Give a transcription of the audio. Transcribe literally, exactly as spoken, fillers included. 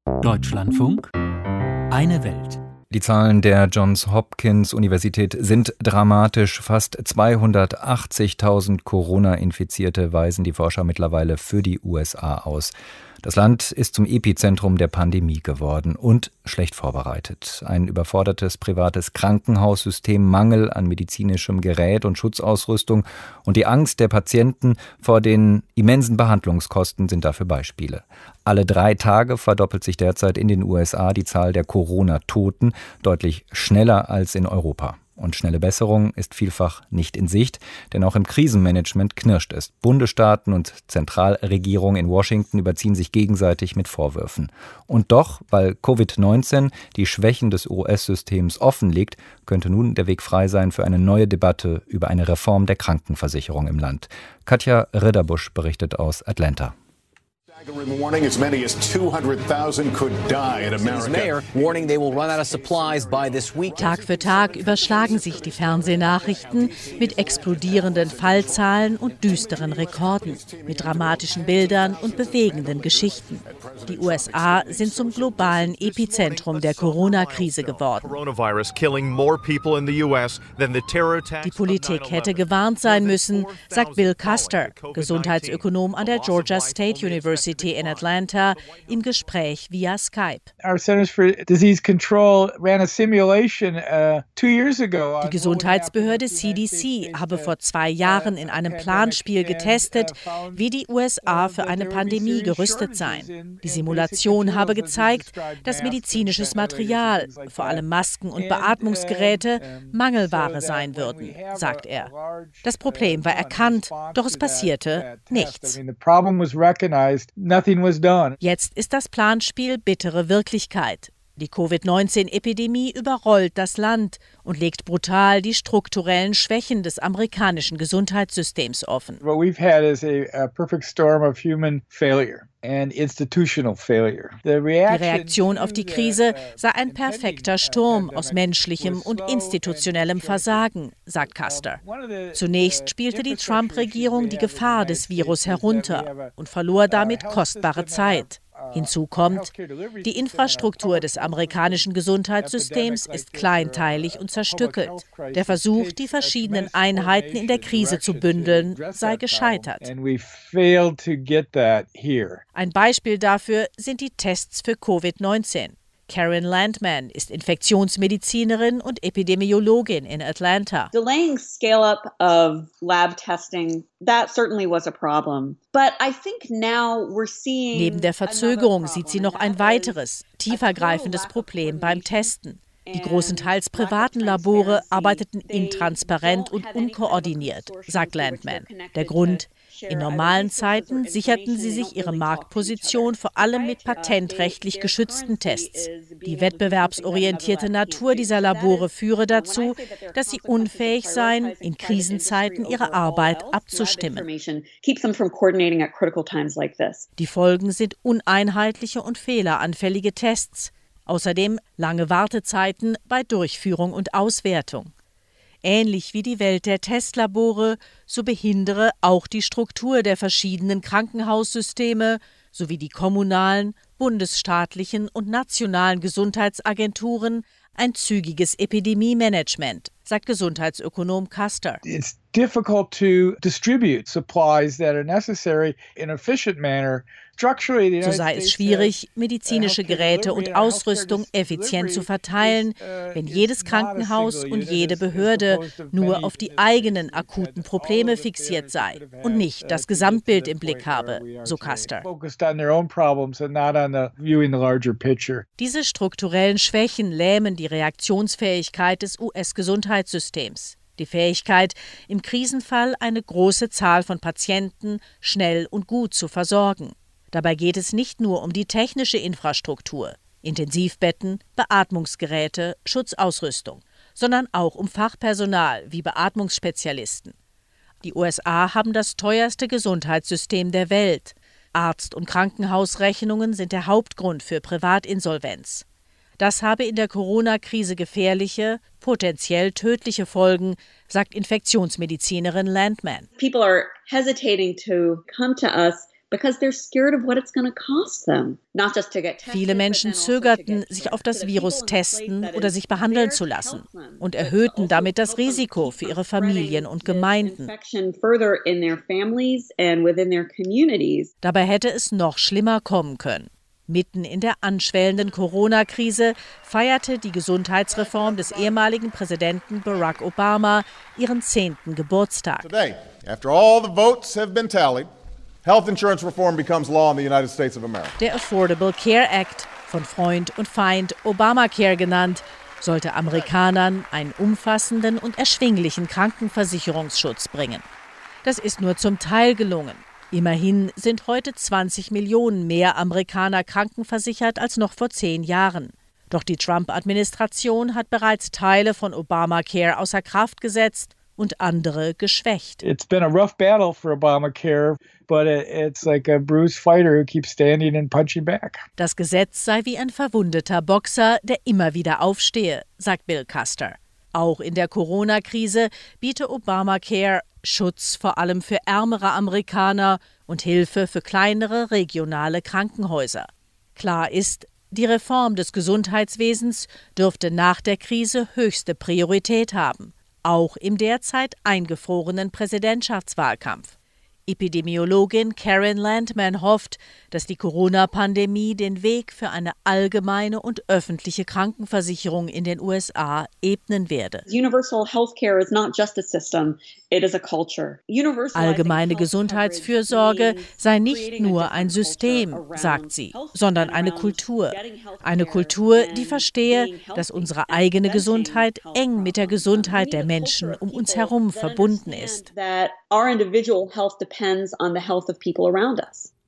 Deutschlandfunk, eine Welt. Die Zahlen der Johns Hopkins Universität sind dramatisch. Fast zweihundertachtzigtausend Corona-Infizierte weisen die Forscher mittlerweile für die U S A aus. Das Land ist zum Epizentrum der Pandemie geworden und schlecht vorbereitet. Ein überfordertes privates Krankenhaussystem, Mangel an medizinischem Gerät und Schutzausrüstung und die Angst der Patienten vor den immensen Behandlungskosten sind dafür Beispiele. Alle drei Tage verdoppelt sich derzeit in den U S A die Zahl der Corona-Toten, deutlich schneller als in Europa. Und schnelle Besserung ist vielfach nicht in Sicht, denn auch im Krisenmanagement knirscht es. Bundesstaaten und Zentralregierung in Washington überziehen sich gegenseitig mit Vorwürfen. Und doch, weil Covid neunzehn die Schwächen des U S-Systems offenlegt, könnte nun der Weg frei sein für eine neue Debatte über eine Reform der Krankenversicherung im Land. Katja Ridderbusch berichtet aus Atlanta. Warning as many as two hundred thousand could die in America. Warning they will run out of supplies by this week. Tag für Tag überschlagen sich die Fernsehnachrichten mit explodierenden Fallzahlen und düsteren Rekorden, mit dramatischen Bildern und bewegenden Geschichten. Die U S A sind zum globalen Epizentrum der Corona-Krise geworden. Die Politik hätte gewarnt sein müssen, sagt Bill Custer, Gesundheitsökonom an der Georgia State University in Atlanta, im Gespräch via Skype. Die Gesundheitsbehörde C D C habe vor zwei Jahren in einem Planspiel getestet, wie die U S A für eine Pandemie gerüstet seien. Die Simulation habe gezeigt, dass medizinisches Material, vor allem Masken und Beatmungsgeräte, Mangelware sein würden, sagt er. Das Problem war erkannt, doch es passierte nichts. Jetzt ist das Planspiel bittere Wirklichkeit. Die Covid neunzehn Epidemie überrollt das Land und legt brutal die strukturellen Schwächen des amerikanischen Gesundheitssystems offen. What we've had is a, a perfect storm of human failure and institutional failure. Die Reaktion auf die Krise sei ein perfekter Sturm aus menschlichem und institutionellem Versagen, sagt Custer. Zunächst spielte die Trump-Regierung die Gefahr des Virus herunter und verlor damit kostbare Zeit. Hinzu kommt, die Infrastruktur des amerikanischen Gesundheitssystems ist kleinteilig und zerstückelt. Der Versuch, die verschiedenen Einheiten in der Krise zu bündeln, sei gescheitert. Ein Beispiel dafür sind die Tests für Covid neunzehn. Karen Landman ist Infektionsmedizinerin und Epidemiologin in Atlanta. Delaying scale-up of lab testing, that certainly was a problem. But I think now we're seeing Neben der Verzögerung sieht sie noch ein weiteres, tiefergreifendes Problem beim Testen. Die großenteils privaten Labore arbeiteten intransparent und unkoordiniert, sagt Landman. Der Grund: In normalen Zeiten sicherten sie sich ihre Marktposition vor allem mit patentrechtlich geschützten Tests. Die wettbewerbsorientierte Natur dieser Labore führe dazu, dass sie unfähig seien, in Krisenzeiten ihre Arbeit abzustimmen. Die Folgen sind uneinheitliche und fehleranfällige Tests. Außerdem lange Wartezeiten bei Durchführung und Auswertung. Ähnlich wie die Welt der Testlabore, so behindere auch die Struktur der verschiedenen Krankenhaussysteme sowie die kommunalen, bundesstaatlichen und nationalen Gesundheitsagenturen ein zügiges Epidemie-Management, sagt Gesundheitsökonom Custer. It's difficult to distribute supplies that are necessary in an efficient manner. So sei es schwierig, medizinische Geräte und Ausrüstung effizient zu verteilen, wenn jedes Krankenhaus und jede Behörde nur auf die eigenen akuten Probleme fixiert sei und nicht das Gesamtbild im Blick habe, so Custer. Diese strukturellen Schwächen lähmen die Reaktionsfähigkeit des U S-Gesundheitssystems. Die Fähigkeit, im Krisenfall eine große Zahl von Patienten schnell und gut zu versorgen. Dabei geht es nicht nur um die technische Infrastruktur, Intensivbetten, Beatmungsgeräte, Schutzausrüstung, sondern auch um Fachpersonal wie Beatmungsspezialisten. Die U S A haben das teuerste Gesundheitssystem der Welt. Arzt- und Krankenhausrechnungen sind der Hauptgrund für Privatinsolvenz. Das habe in der Corona-Krise gefährliche, potenziell tödliche Folgen, sagt Infektionsmedizinerin Landman. People are hesitating to come to us Viele Menschen zögerten, sich auf das Virus testen oder sich behandeln zu lassen und erhöhten damit das Risiko für ihre Familien und Gemeinden. Dabei hätte es noch schlimmer kommen können. Mitten in der anschwellenden Corona-Krise feierte die Gesundheitsreform des ehemaligen Präsidenten Barack Obama ihren zehnten Geburtstag. Today, after all the votes have been tallied, health insurance reform becomes law in the United States of America. Der Affordable Care Act, von Freund und Feind Obamacare genannt, sollte Amerikanern einen umfassenden und erschwinglichen Krankenversicherungsschutz bringen. Das ist nur zum Teil gelungen. Immerhin sind heute zwanzig Millionen mehr Amerikaner krankenversichert als noch vor zehn Jahren. Doch die Trump-Administration hat bereits Teile von Obamacare außer Kraft gesetzt und andere geschwächt. It's been a rough battle for Obamacare, but it's like a bruised fighter who keeps standing and punching back. Das Gesetz sei wie ein verwundeter Boxer, der immer wieder aufstehe, sagt Bill Custer. Auch in der Corona-Krise biete Obamacare Schutz vor allem für ärmere Amerikaner und Hilfe für kleinere regionale Krankenhäuser. Klar ist, die Reform des Gesundheitswesens dürfte nach der Krise höchste Priorität haben, auch im derzeit eingefrorenen Präsidentschaftswahlkampf. Epidemiologin Karen Landman hofft, dass die Corona-Pandemie den Weg für eine allgemeine und öffentliche Krankenversicherung in den U S A ebnen werde. Allgemeine Gesundheitsfürsorge sei nicht nur ein System, sagt sie, sondern eine Kultur. Eine Kultur, die verstehe, dass unsere eigene Gesundheit eng mit der Gesundheit der Menschen um uns herum verbunden ist. Our individual health depends on the health of people around us.